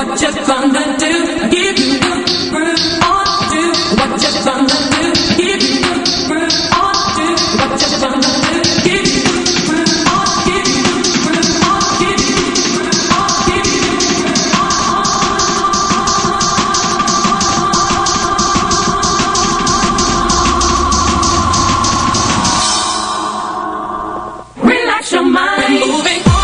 what you gonna do? Give you the groove on, do what you gonna do? Give you the groove on, do what you gonna do? Give you the groove on, give you the groove on, give you the groove on, give you the groove on. Relax your mind. Moving on.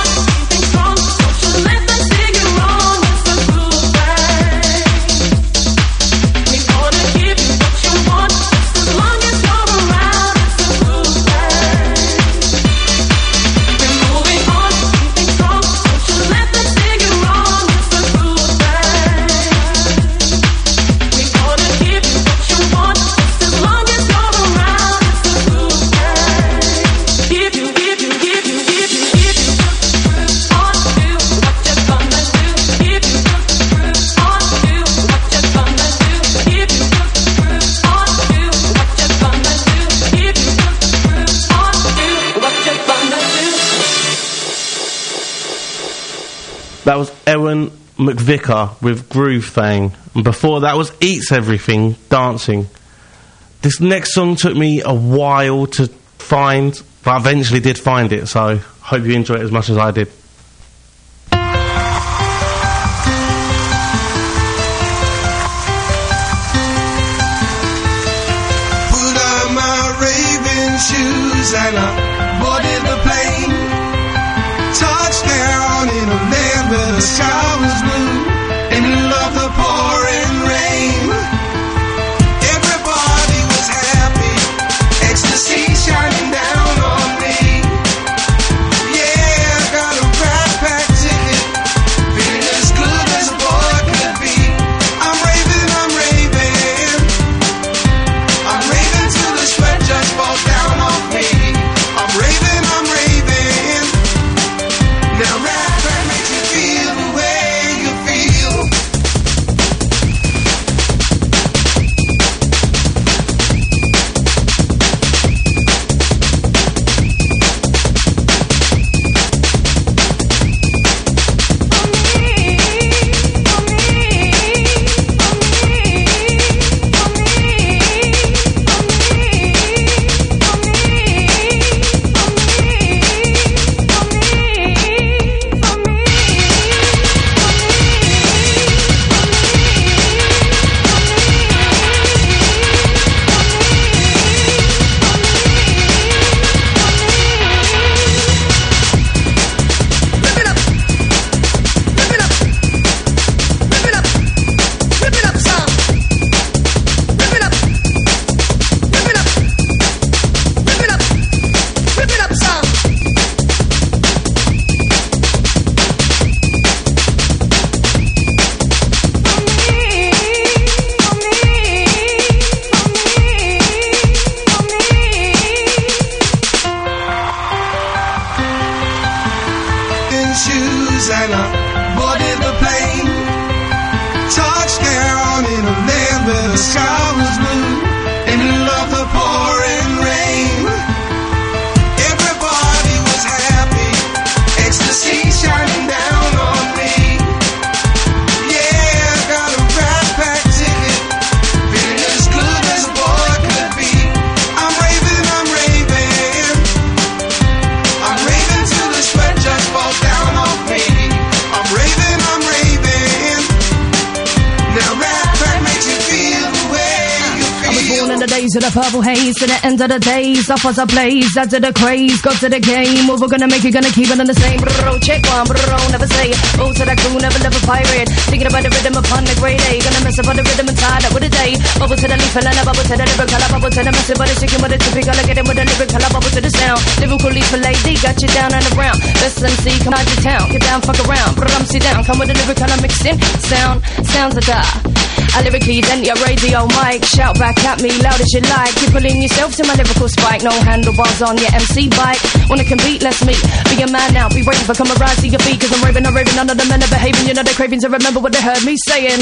That was Ewan McVicar with Groove Thang. And before that was Eats Everything, Dancing. This next song took me a while to find, but I eventually did find it, so hope you enjoy it as much as I did. Put on my Raven shoes and I boarded the plane. Touchdown in a land where the sky was blue and love the pouring rain. Everybody was happy, ecstasy shining down on me. Yeah, I got a backpack ticket, feeling as good as a boy could be. I'm raving, I'm raving, I'm raving till the sweat just falls down off me. I'm raving, I'm raving. Now rap makes you feel the way you feel. Shoes and I boarded the plane. Touchdown in a land where the sky was blue and love the pouring rain. Everybody was happy, ecstasy shining down on me. Yeah, I got a backpack ticket, feeling as good as a boy could be. I'm raving, I'm raving, I'm raving till the sweat just falls down off me. I'm raving, I'm raving. Now rap makes you feel the way you feel. I was born in the days of the purple haze, to the end of the days, up as I blaze, out to the craze, go to the game, what we're gonna make it, gonna keep it in the same. Bro, check one, bro, never say it. Oh, to that crew, never live a pirate. Thinking about the rhythm upon the great day, gonna mess up on the rhythm and tied up with a day. Bubble to the leaf and a bubble to the lyrical, bubble to the message, but it's chicken with a typical, I get it with a lyrical, bubble to the sound. Lyrical leaf for lady, got you down and around. Best MC, come out your town, get down, fuck around. Brum, sit down, come with a lyrical, I'm mixing. Sounds of die. I lyrically then your radio mic, shout back at me loud as you like. You're pulling yourself to my lyrical spike, no handlebars on your MC bike. Wanna compete, let's meet. Be a man now, be brave, come and rise to your feet. Cause I'm raving, none of the men are behaving. You know they're craving to remember what they heard me saying.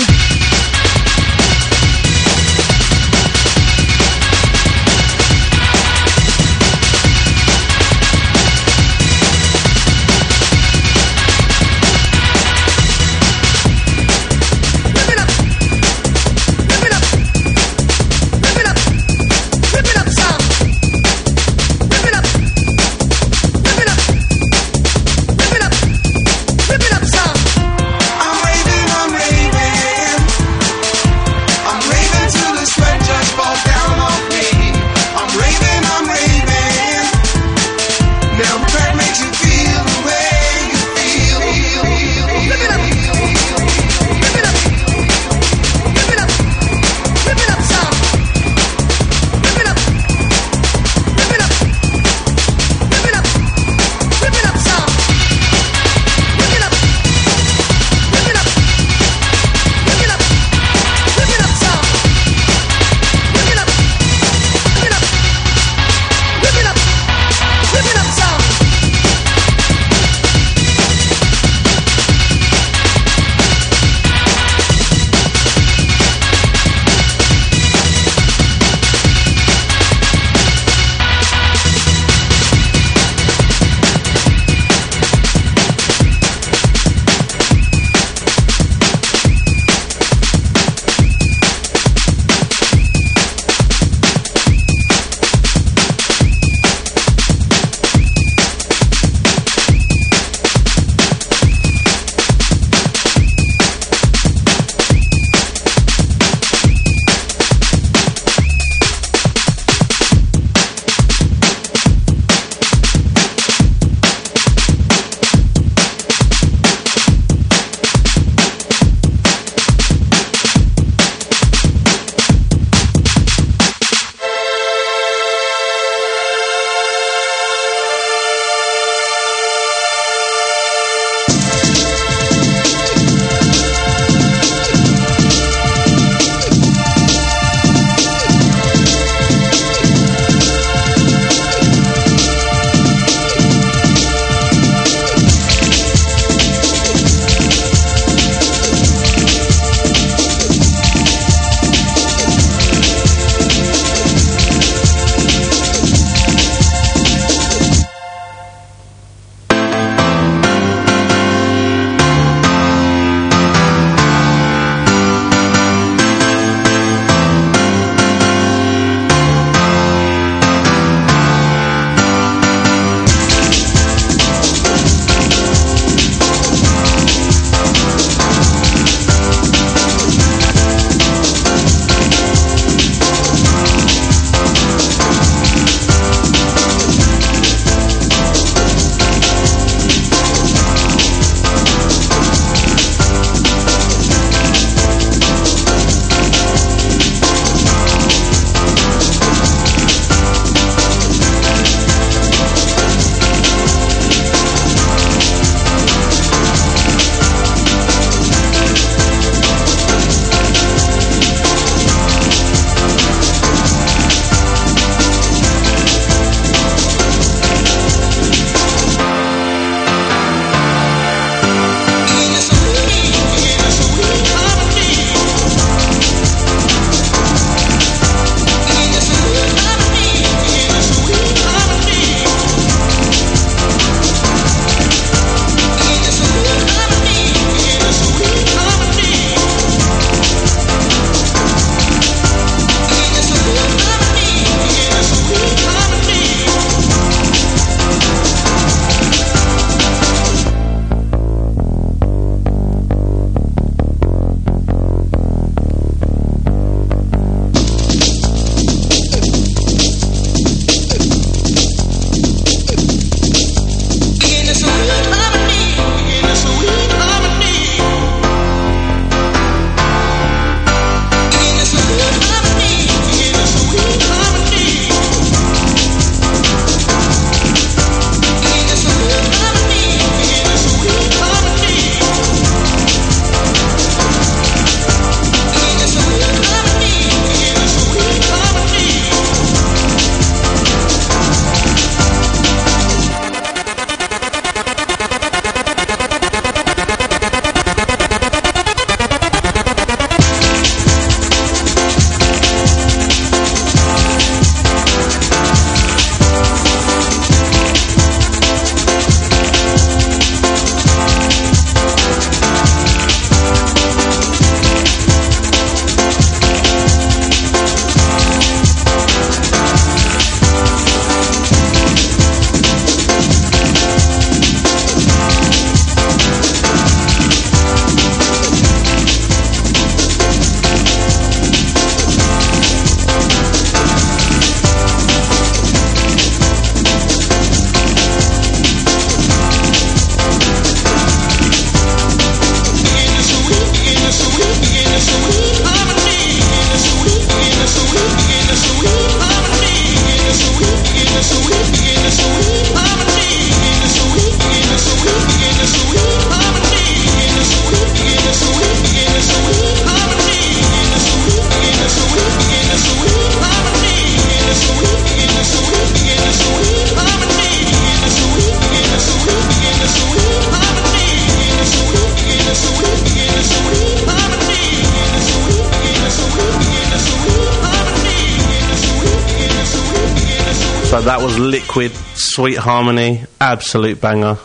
So that was Liquid, Sweet Harmony, absolute banger.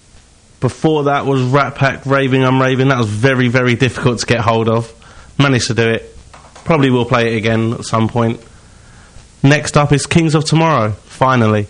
Before that was Rat Pack, Raving I'm Raving. That was very, very difficult to get hold of. Managed to do it. Probably will play it again at some point. Next up is Kings of Tomorrow, finally.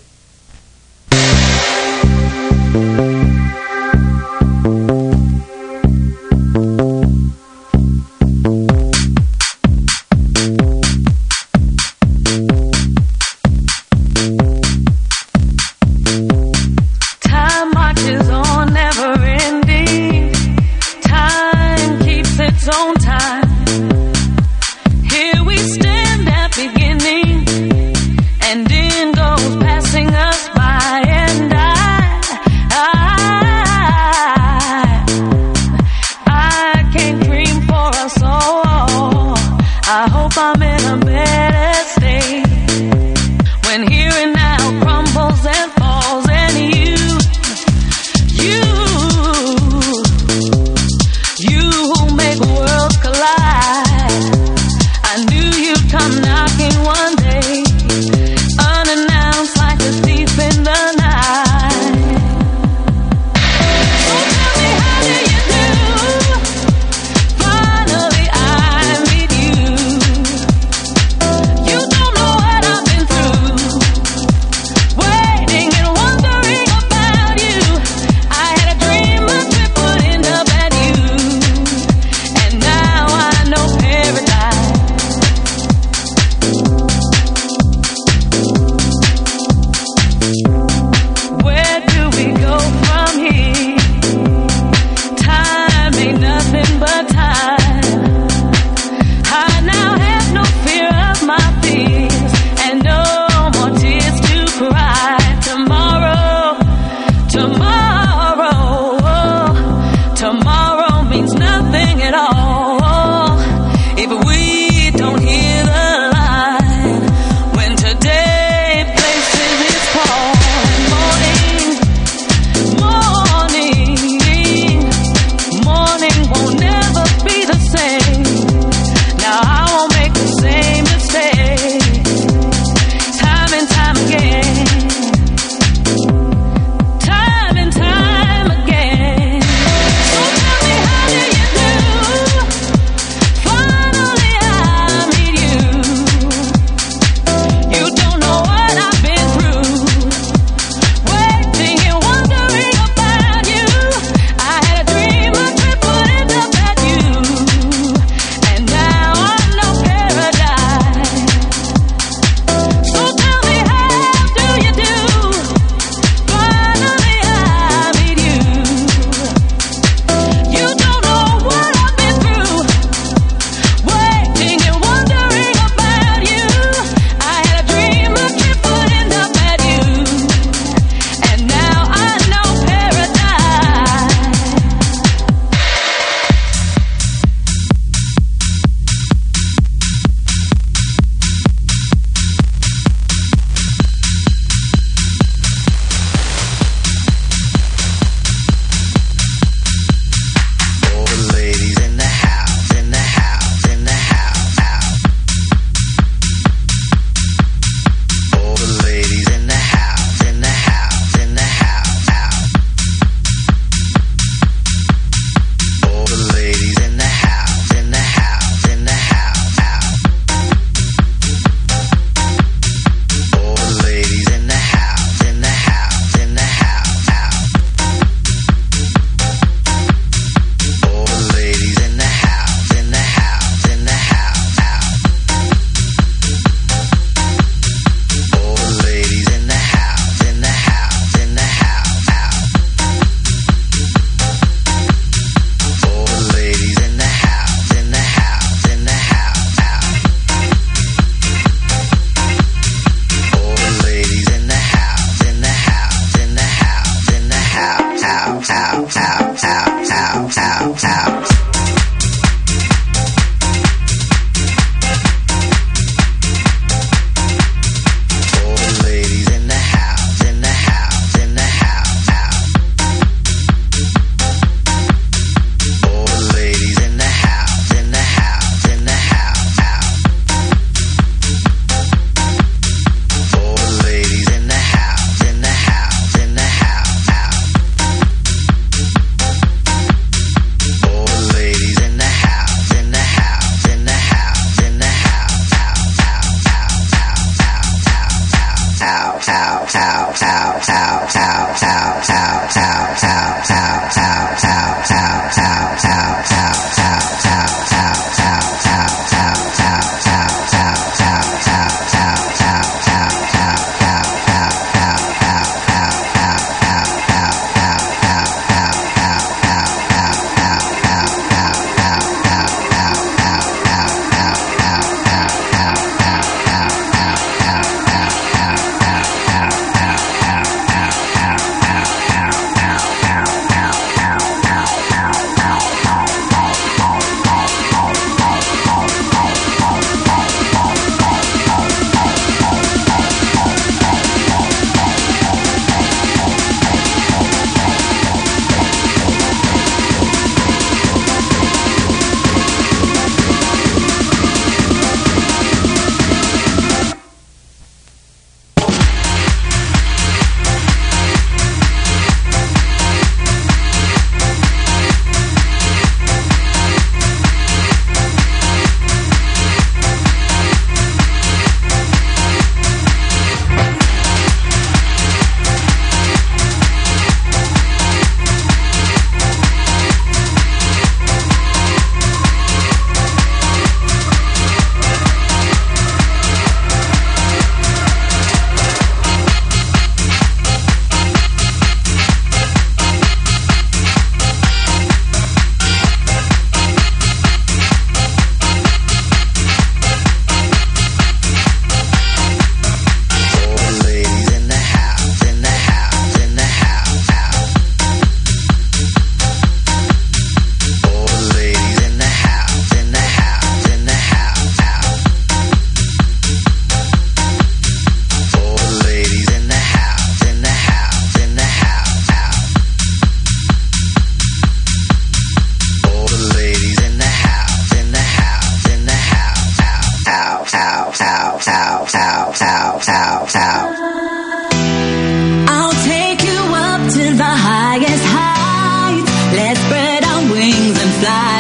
ladies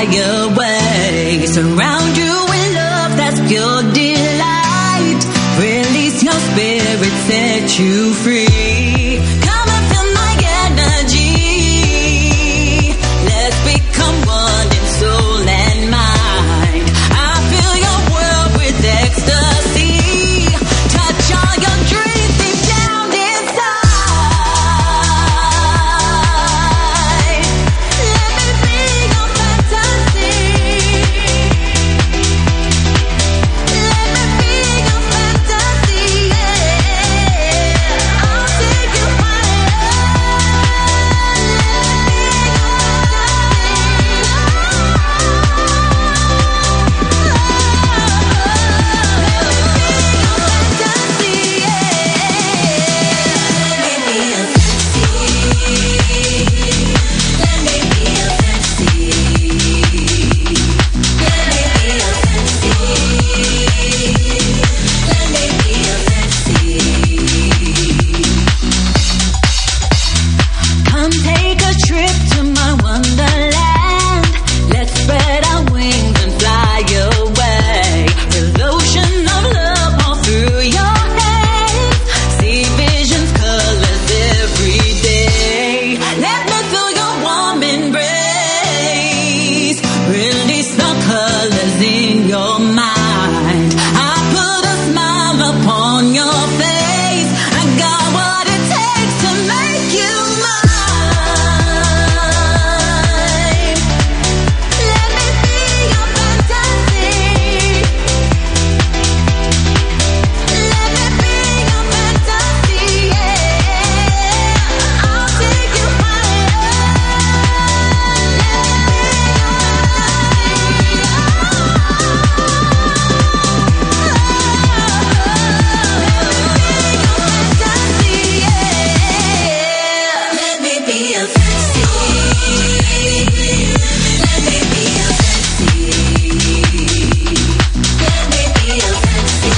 away. Surround you with love that's pure delight. Release your spirit, set you free. Come and feel my energy. Let's become one in soul and mind. I fill your world with ecstasy. Touch all your dreams deep down inside. Let me be your fantasy. Let me be your fantasy, yeah. I'll take you higher. Come take a trip to my wonderland. Let's spread our wings and fly away. With ocean of love all through your head. See visions, colors every day. Let me feel your warm embrace. Release the colors in your mind. I put a smile upon your face. I got what it takes to make you mine. Let me be your fantasy. Let me be your fantasy, yeah. I'll take you higher. Let me be your fantasy, yeah. Let me be your fantasy. Let me be your fantasy.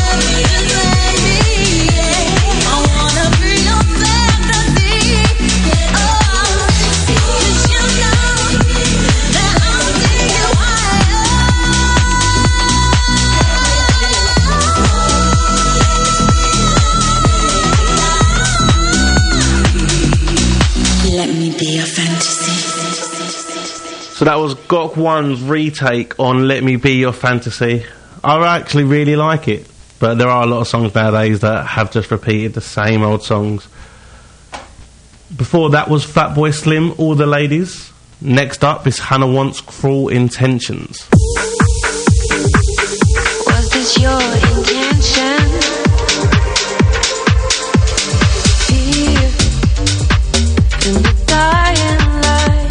I wanna be your fantasy. Oh, 'cause you know that I'll take you higher. Let me be your fantasy. So that was Gok One's retake on Let Me Be Your Fantasy. I actually really like it, but there are a lot of songs nowadays that have just repeated the same old songs. Before that was Fatboy Slim, All the Ladies. Next up is Hannah Wants Cruel Intentions. Was this your intention? Fear in the dying light.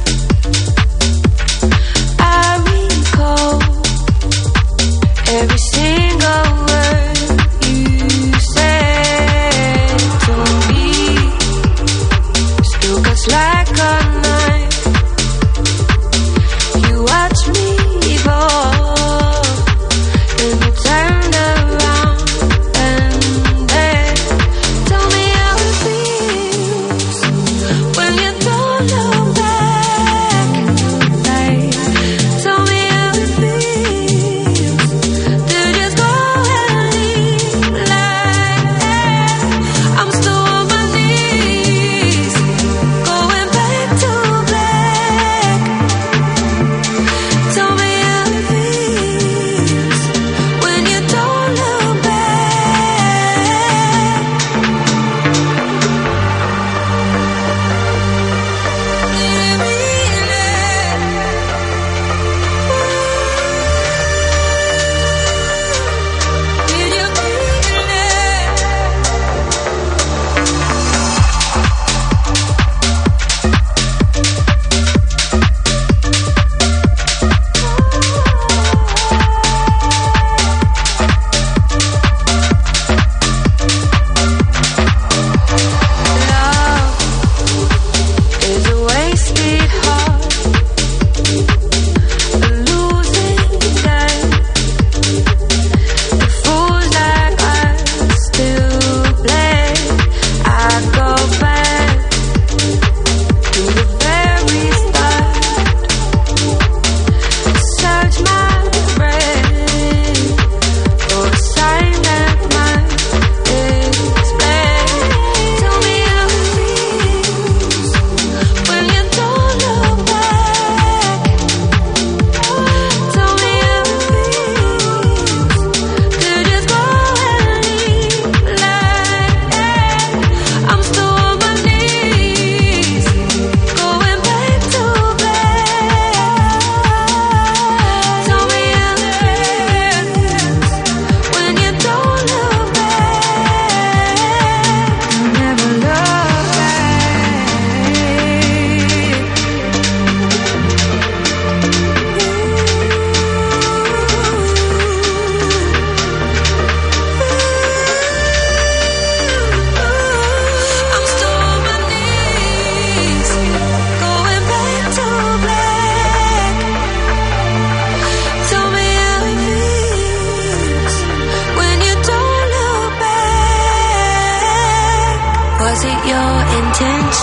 I recall every single word you said to me. Still cuts like a knife. You watch me fall, and you turn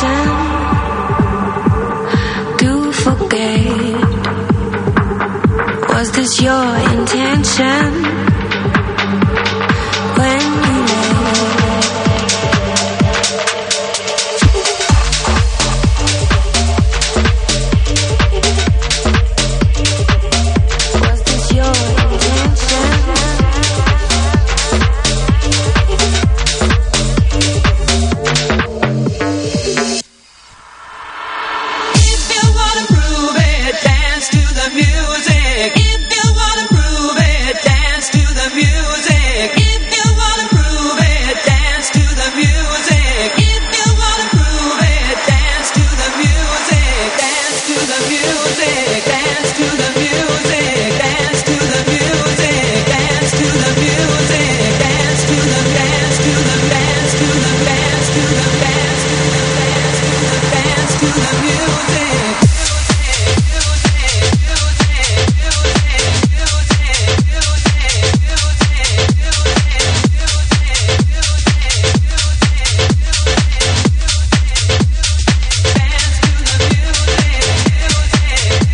listen. Do forget. Was this your intention? When you was this your intention? If you wanna prove it, dance to the music. If you wanna prove it, dance to the music. If you wanna prove it, dance to the music. If you wanna prove it, dance to the music. Dance to the music. Dance to the music. Dance to the music. Dance to the music. Dance to the dance to the dance to the dance to the dance to the dance to the music. Dance to the music.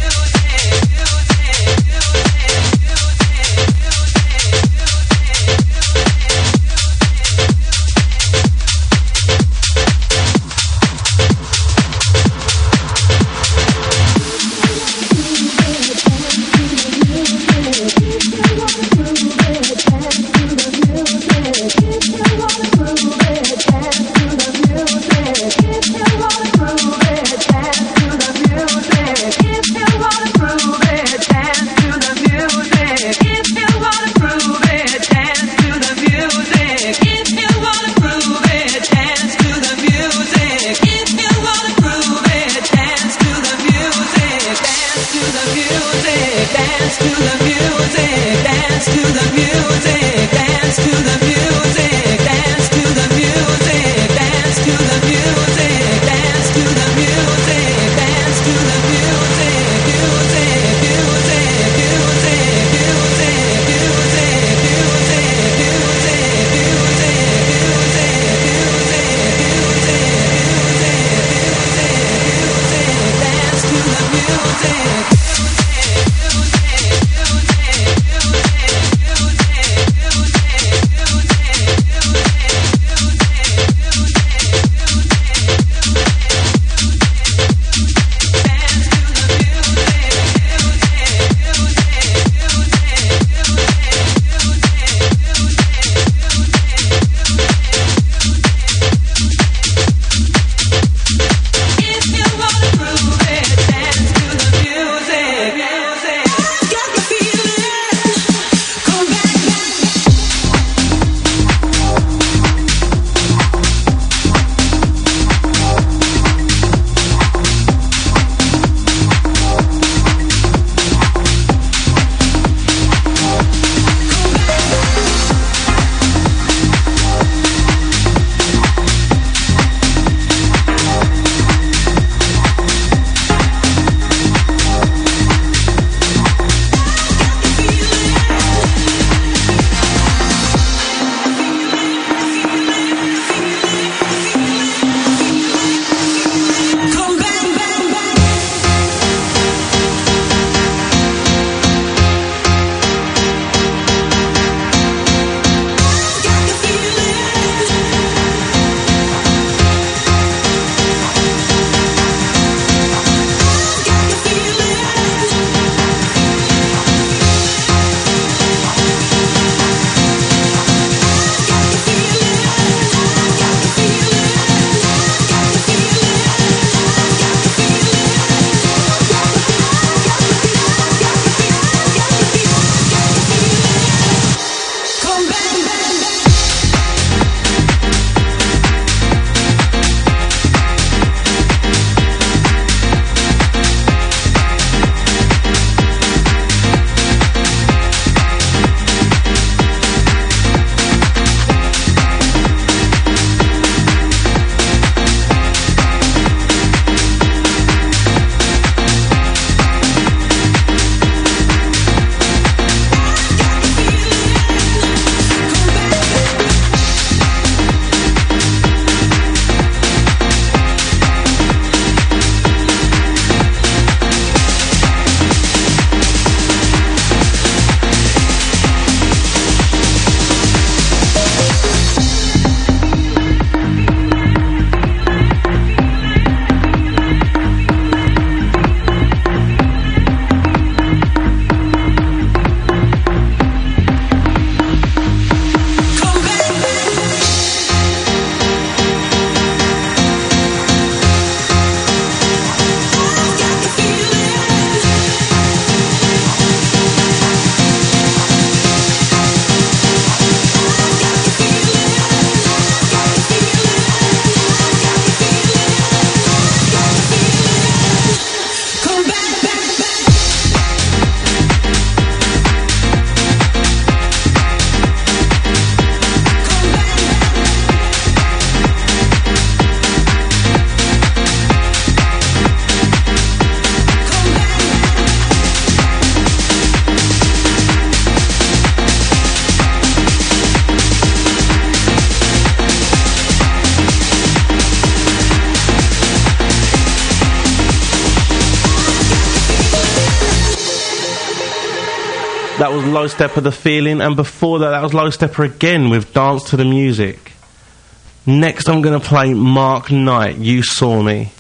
That was Low Stepper, The Feeling, and before that was Low Stepper again with Dance to the Music. Next I'm going to play Mark Knight, You Saw Me.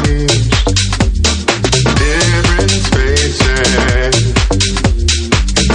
Different spaces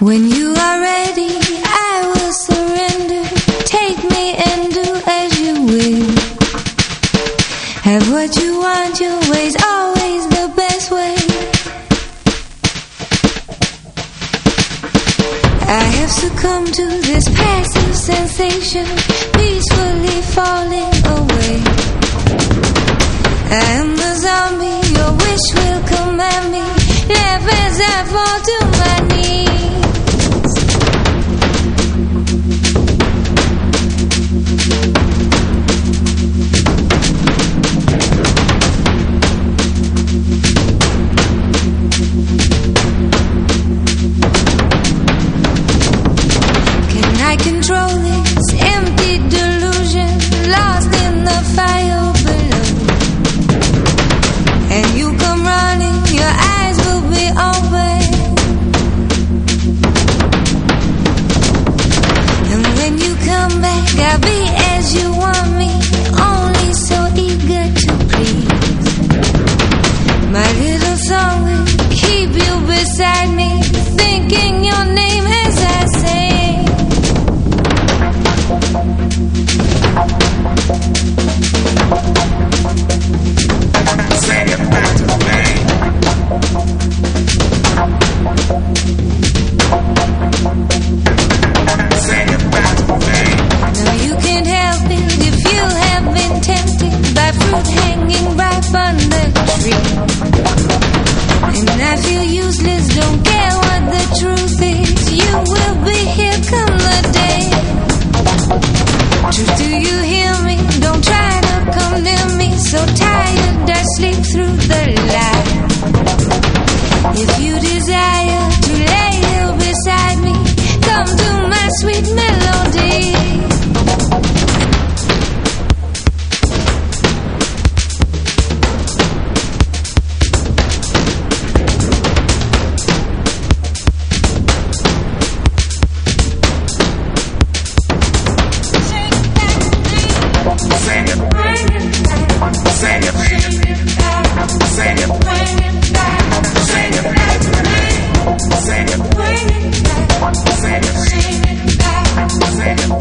When you are ready, I will surrender. Take me and do as you will. Have what you want, your way's always the best way. I have succumbed to this passive sensation, peacefully falling away. I am the zombie, your wish will command me. Laugh as I fall to my knees. Can I control this empty delusion, lost in the fire below? And you come running, your eyes will be open. And when you come back, I'll be as you want me, only so eager to please. My little song will keep you beside me, thinking your name as I sing. Sing it back to me. Sing it back to me. No, you can't help it if you have been tempted by fruit hanging ripe on the tree. And I feel useless, don't care what the truth is. You will be here come the day. Truth, do you hear me? Don't try to come near me. So tired, I sleep through the light. If you desire to lay here beside me, come to my sweet melody. Sing it. Sing it. Sing it. Sing it. Sing it. Sing it. Sing it.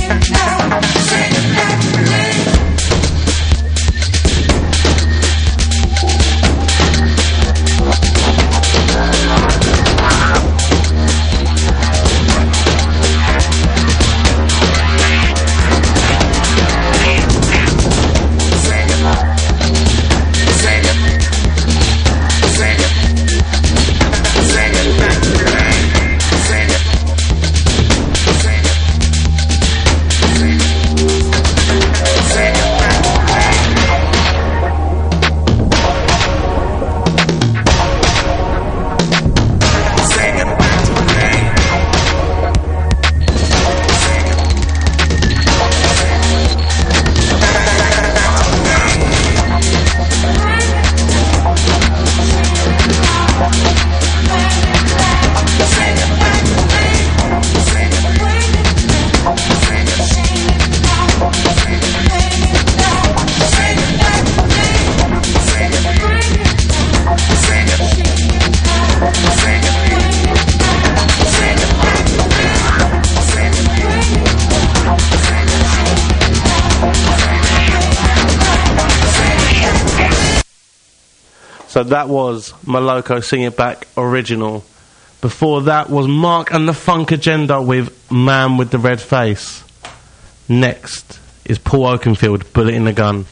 So that was Moloko Sing It Back original. Before that was Mark and the Funk Agenda with Man with the Red Face. Next is Paul Oakenfield, Bullet in the Gun.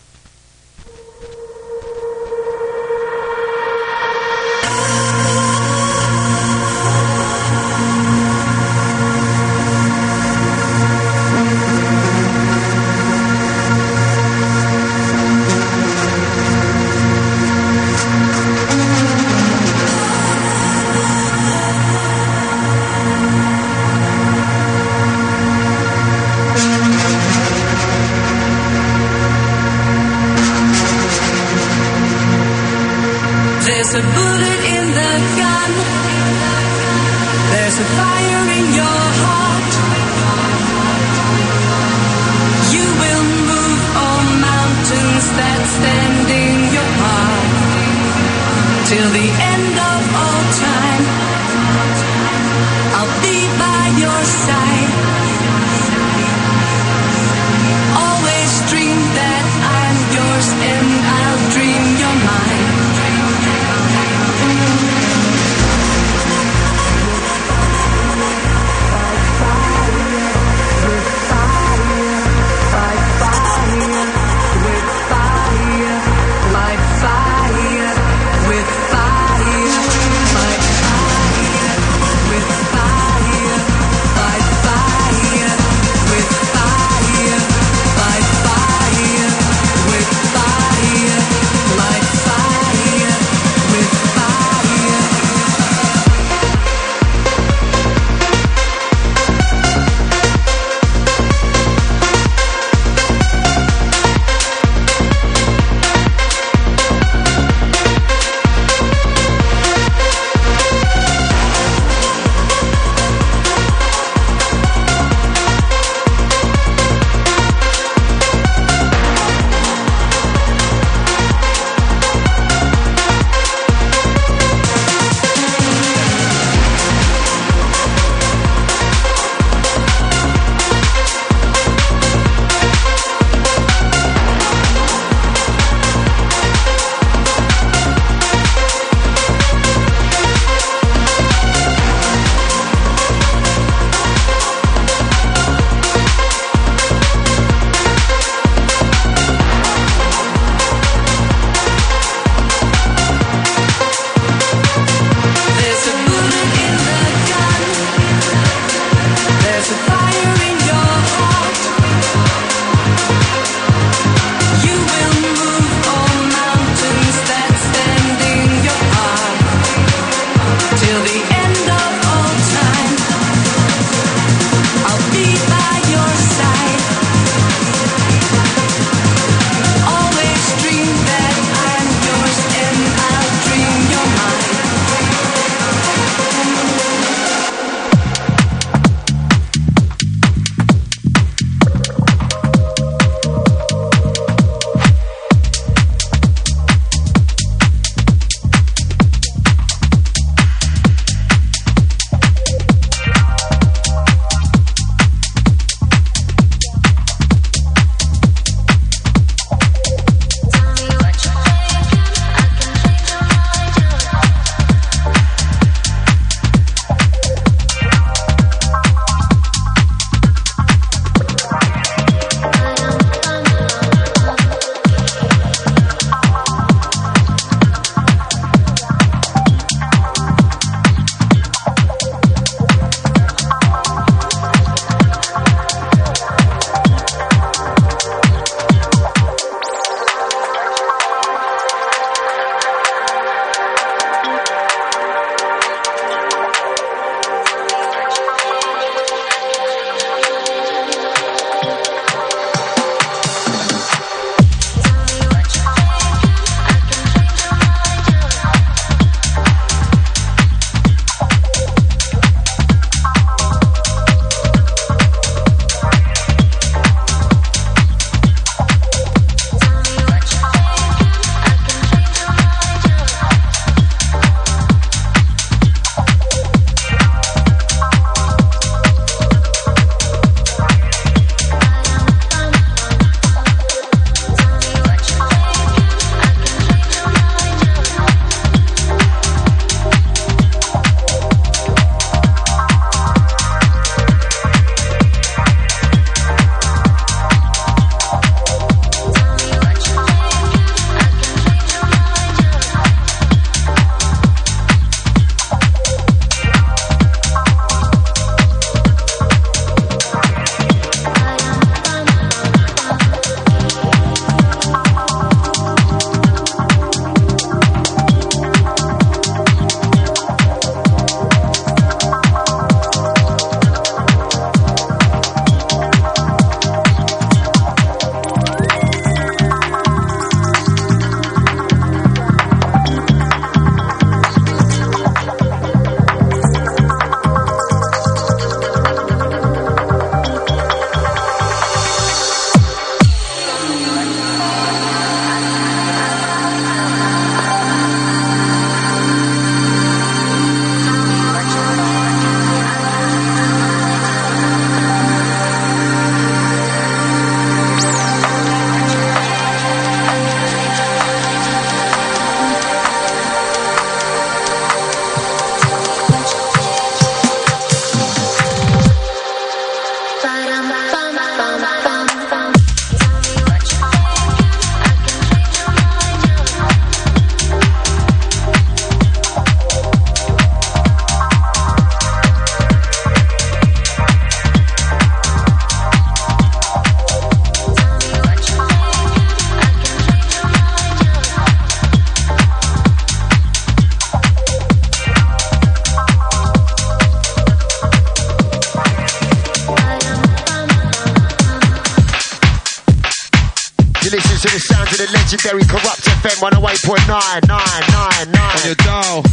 to the sound of the legendary Corrupt FM 108.9. On your dial.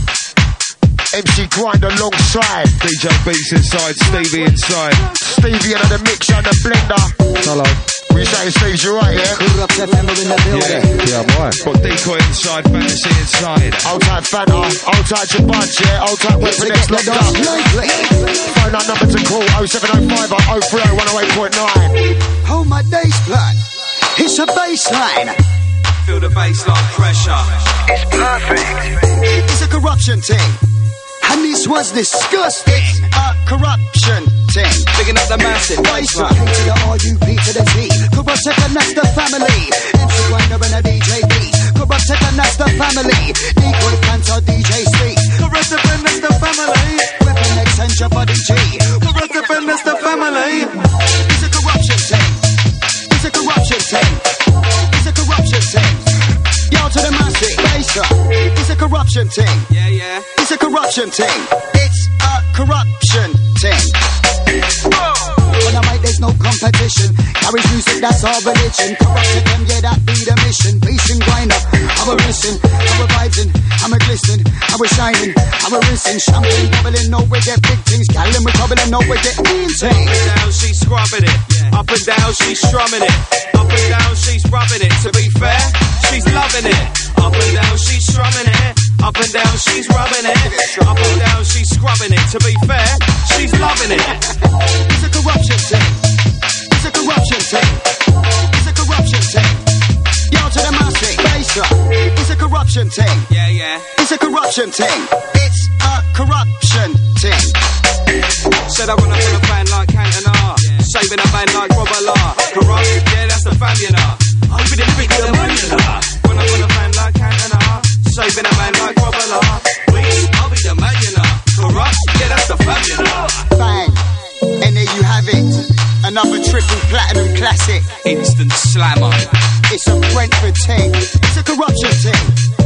MC Grind alongside DJ Beats inside, Stevie inside. Stevie and the mixer and the blender. Hello. We saying Steve's you right, yeah? Corrupt FM in the building. Yeah, I'm right. Got Decoy inside, Fantasy inside. Old type Fanta, old type Jabunch, yeah? Old type Weapon X locked up. Phone that number to call 0705 030 108.9. Hold my days plan. It's a baseline. Feel the baseline pressure. It's perfect. It's a corruption thing. And this was disgusting. It's a corruption thing. Picking up the massive baseline. K to the R-U-P to the T. Corrupt FM, that's the family. MC Grinder and a DJ Beat. Corrupt FM, that's the family. Decoy Fanta, DJ Sweet. Corrupt FM, that's the family. Weapon X and your body G. Corrupt FM, that's the family. It's a corruption thing. It's a corruption thing. It's a corruption thing. Y'all to the massive baseline. It's a corruption thing. Yeah. It's a corruption thing. It's a corruption thing. On the mic, there's no competition. Carries music, that's our religion. Corrupted them, yeah, that be the mission. Beast and grinder, I'm a risen, I'm a vibing, I'm a glistening, I'm a shining, I'm a rinsing. Champagne bubbling, no we get big things. Gallon we bubbling, no we get mean things. Up and down, she's scrubbing it. Up and down, she's strumming it. Up and down, she's rubbing it. To be fair, she's loving it. Up and down, she's strumming it. Up and down, she's rubbing it. Up and down, she's scrubbing it. To be fair, she's loving it. It's a corruption thing. It's a corruption thing. It's a corruption thing. Y'all to the massive baseline. It's a corruption thing. Yeah. It's a corruption thing. It's a corruption thing. Said I run up on a band like Cantona. Saving a band like Robert Law. Corrupt, yeah, that's the Fabiana. I'll be the big of the millionaire. Run up on a band like Cantona. Saving a band like Robert Law. I'll be the millionaire. Corrupt, yeah, that's the Fabiana. Bang. And there you have it. Another triple platinum classic. Instant slammer. It's a Brentford thing. It's a corruption thing.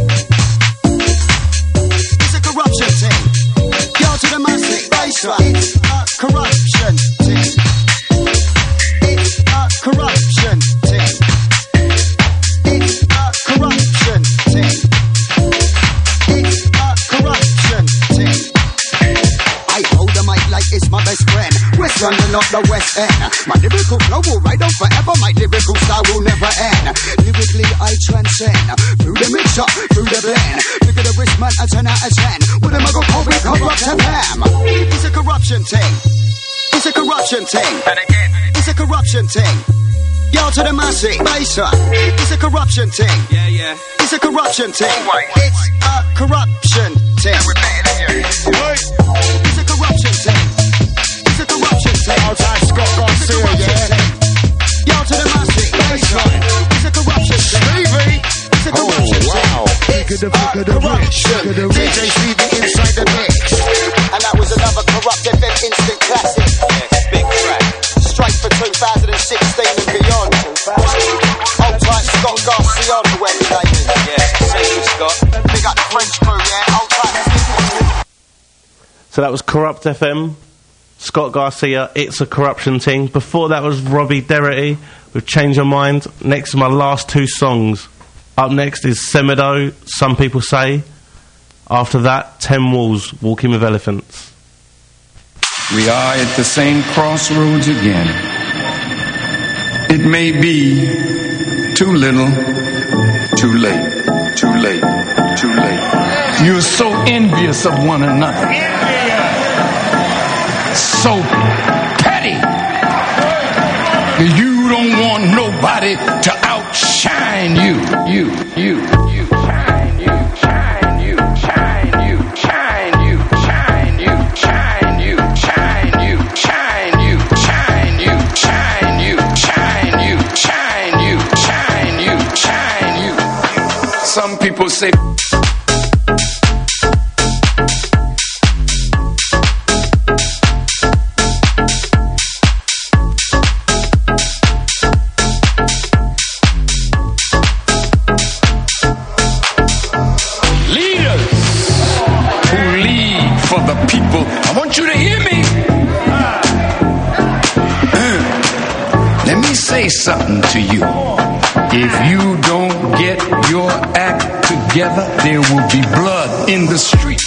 It's a corruption thing. Y'all to the massive baseline. It's a corruption thing. It's a corruption thing. It's a corruption thing. It's a corruption thing. I hold the mic like it's my best friend. West London, not the West End. My lyrical flow will ride on forever. My lyrical style will never end. Lyrically, I transcend. Through the mixer, through the blend. Look at the wrist, man, a 10 out of 10. With a muggle call, we corrupt FM. It's a corruption thing. It's a corruption thing. And again, it's a corruption thing. Y'all to the massive baseline. It's a corruption thing. Yeah. It's a corruption thing. It's a corruption thing. It's a corruption thing. It's a corruption thing. Old type Scott Garcia, yeah? Y'all to the massive baseline. It's a corruption thing. Stevie! It's a corruption thing. It's a corruption. DJ Stevie inside the mix. And that was another Corrupt FM instant classic. Yeah, big track. Straight for 2016 and beyond. Old type Scott Garcia on the web name. Yeah, thank you, Scott. Big up the French crew, yeah? Old type. So that was Corrupt FM, Scott Garcia, It's a Corruption Thing. Before that was Robbie Derrity with Change Your Mind. Next are my last two songs. Up next is Semedo, Some People Say. After that, 10 Walls, Walking with Elephants. We are at the same crossroads again. It may be too little, too late, too late, too late. You're so envious of one another. So petty. You don't want nobody to outshine you. Shine you, shine you, shine you, shine you, shine you, shine you, shine you, shine you, shine you, shine you, shine you, shine you, shine you, shine you. Some people say I want you to hear me. Let me say something to you. If you don't get your act together, there will be blood in the streets.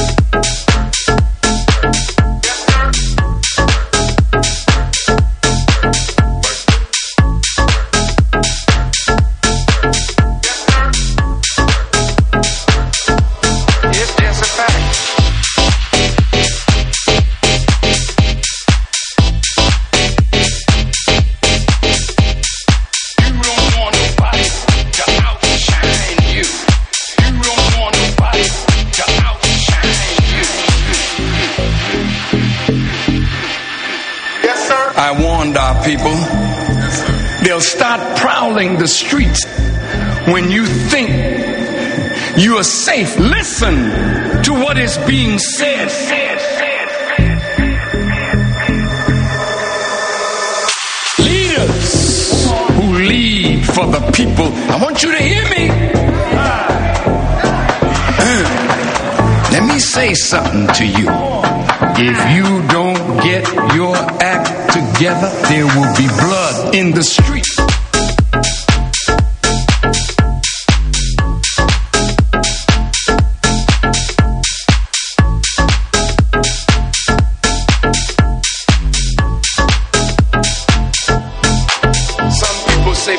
People, they'll start prowling the streets when you think you are safe. Listen to what is being said. Leaders who lead for the people, I want you to hear me. Let me say something to you. If you don't get your act together, there will be blood in the streets. Some people say